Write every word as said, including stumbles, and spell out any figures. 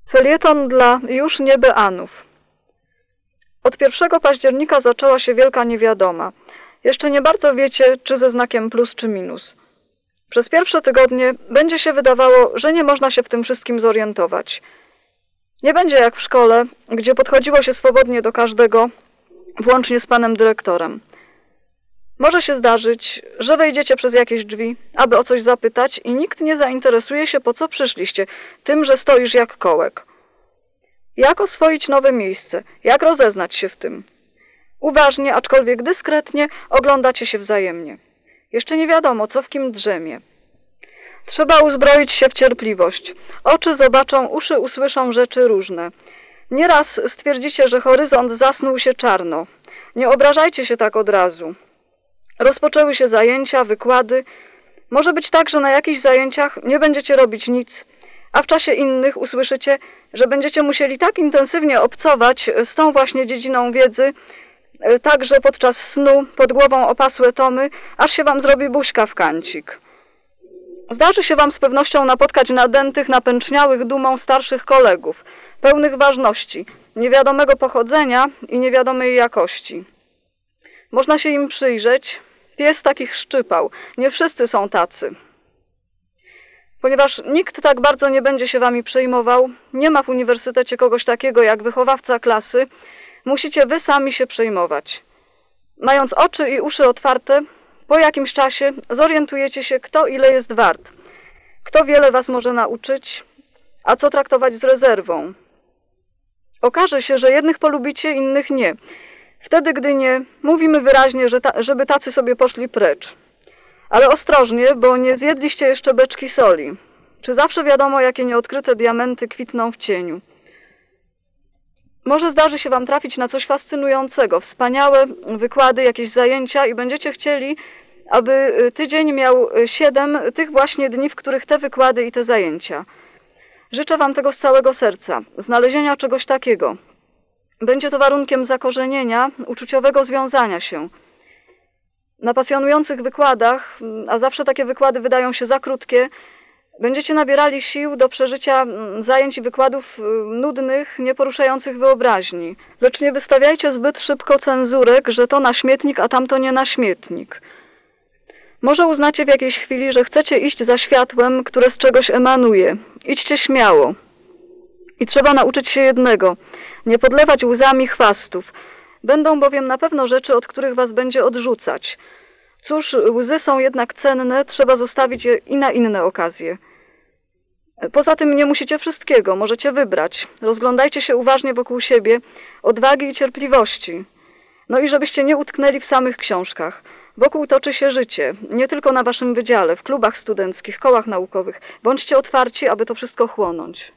Felieton dla już niebeanów. Od pierwszego października zaczęła się wielka niewiadoma. Jeszcze nie bardzo wiecie, czy ze znakiem plus, czy minus. Przez pierwsze tygodnie będzie się wydawało, że nie można się w tym wszystkim zorientować. Nie będzie jak w szkole, gdzie podchodziło się swobodnie do każdego, włącznie z panem dyrektorem. Może się zdarzyć, że wejdziecie przez jakieś drzwi, aby o coś zapytać i nikt nie zainteresuje się, po co przyszliście, tym, że stoisz jak kołek. Jak oswoić nowe miejsce? Jak rozeznać się w tym? Uważnie, aczkolwiek dyskretnie, oglądacie się wzajemnie. Jeszcze nie wiadomo, co w kim drzemie. Trzeba uzbroić się w cierpliwość. Oczy zobaczą, uszy usłyszą rzeczy różne. Nieraz stwierdzicie, że horyzont zasnuł się czarno. Nie obrażajcie się tak od razu. Rozpoczęły się zajęcia, wykłady. Może być tak, że na jakichś zajęciach nie będziecie robić nic, a w czasie innych usłyszycie, że będziecie musieli tak intensywnie obcować z tą właśnie dziedziną wiedzy, także podczas snu, pod głową opasłe tomy, aż się wam zrobi buźka w kancik. Zdarzy się wam z pewnością napotkać nadętych, napęczniałych dumą starszych kolegów, pełnych ważności, niewiadomego pochodzenia i niewiadomej jakości. Można się im przyjrzeć. Pies takich szczypał. Nie wszyscy są tacy. Ponieważ nikt tak bardzo nie będzie się wami przejmował, nie ma w uniwersytecie kogoś takiego jak wychowawca klasy, musicie wy sami się przejmować. Mając oczy i uszy otwarte, po jakimś czasie zorientujecie się, kto ile jest wart, kto wiele was może nauczyć, a co traktować z rezerwą. Okaże się, że jednych polubicie, innych nie. Wtedy, gdy nie, mówimy wyraźnie, że ta, żeby tacy sobie poszli precz. Ale ostrożnie, bo nie zjedliście jeszcze beczki soli. Czy zawsze wiadomo, jakie nieodkryte diamenty kwitną w cieniu? Może zdarzy się wam trafić na coś fascynującego, wspaniałe wykłady, jakieś zajęcia i będziecie chcieli, aby tydzień miał siedem tych właśnie dni, w których te wykłady i te zajęcia. Życzę wam tego z całego serca, znalezienia czegoś takiego. Będzie to warunkiem zakorzenienia, uczuciowego związania się. Na pasjonujących wykładach, a zawsze takie wykłady wydają się za krótkie, będziecie nabierali sił do przeżycia zajęć i wykładów nudnych, nieporuszających wyobraźni. Lecz nie wystawiajcie zbyt szybko cenzurek, że to na śmietnik, a tamto nie na śmietnik. Może uznacie w jakiejś chwili, że chcecie iść za światłem, które z czegoś emanuje. Idźcie śmiało. I trzeba nauczyć się jednego, nie podlewać łzami chwastów. Będą bowiem na pewno rzeczy, od których was będzie odrzucać. Cóż, łzy są jednak cenne, trzeba zostawić je i na inne okazje. Poza tym nie musicie wszystkiego, możecie wybrać. Rozglądajcie się uważnie wokół siebie, odwagi i cierpliwości. No i żebyście nie utknęli w samych książkach. Wokół toczy się życie, nie tylko na waszym wydziale, w klubach studenckich, kołach naukowych. Bądźcie otwarci, aby to wszystko chłonąć.